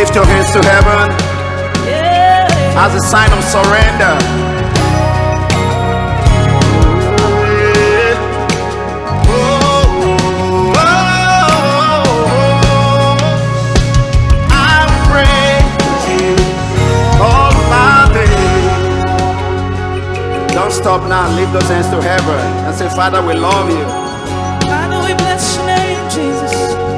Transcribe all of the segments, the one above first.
Lift your hands to heaven as a sign of surrender. I praise you all my days. Don't stop now. Lift those hands to heaven and say, Father, we love you. Father, we bless your name, Jesus.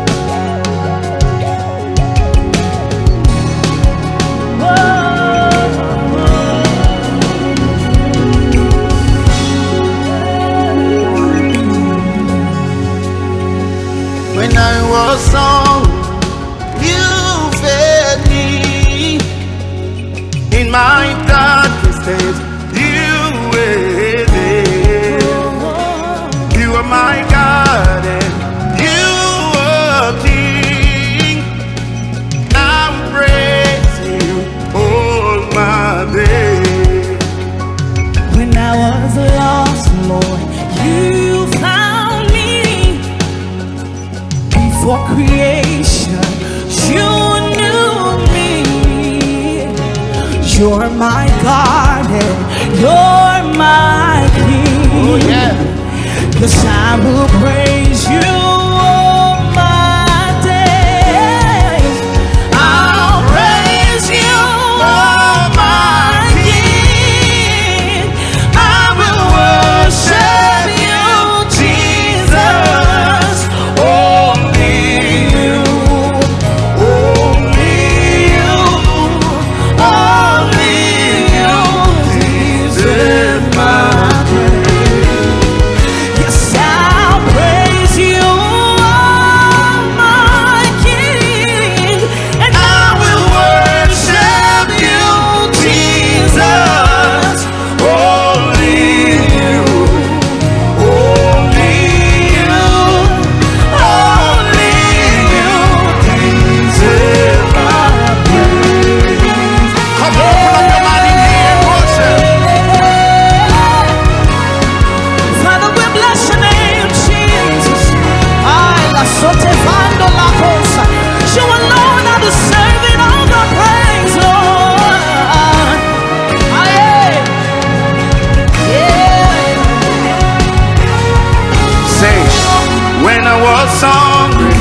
When I was young, you fed me. In my darkest days, you were there. You are my God and you are King. I will praise you all my days. When I was lost, Lord, you found me. Before creation, you knew me. You're my God and you're my King. Oh yeah. Yes, I will praise you all my days. I'll praise you, oh my King. I will worship you, Jesus. Only you, only you, only you deserve my praise. Yes, I'll praise you, oh my King, and I will worship you, Jesus. Only you, only you, only you deserve my praise. Come on, open up your mind in here and worship. Father, we bless your name, Jesus. Ay, la sotevando la cosa. You alone are deserving of the praise, Lord. Aye. Yeah. Say, when I was hungry,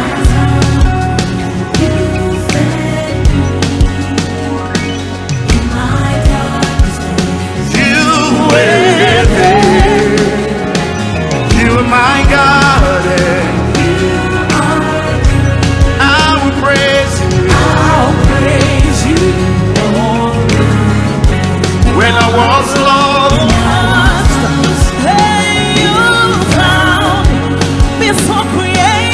you were there. You are my God and I will praise you. I'll praise you, When I was lost, Lord. Hey, you found me before creation.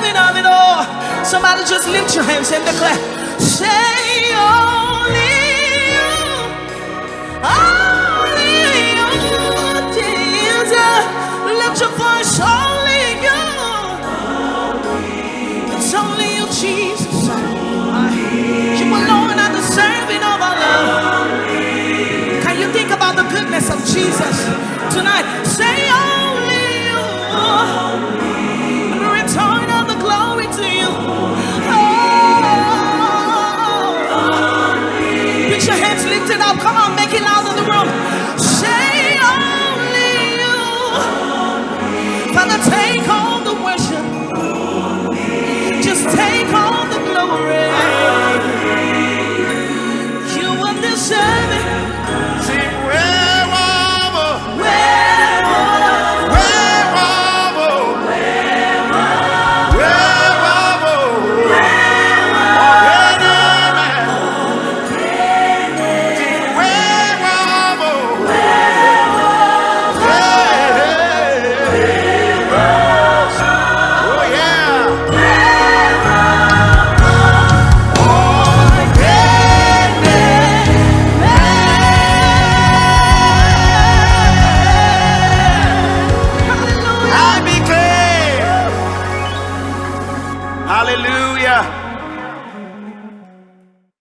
deserving of it all. Somebody just lift your hands and declare, say only you, Jesus. Lift your voice, only you. It's only you, Jesus. You alone are deserving of our love. Can you think about the goodness of Jesus tonight? Say only you. Return all the glory to you. Put your hands lifted up. Come on, make it loud in the room. Say only you. Father, take all the worship. Just take all the glory. You are deserving. Sing wherever, Wherever, wherever, wherever, sing wherever, oh yeah. I declare, hallelujah.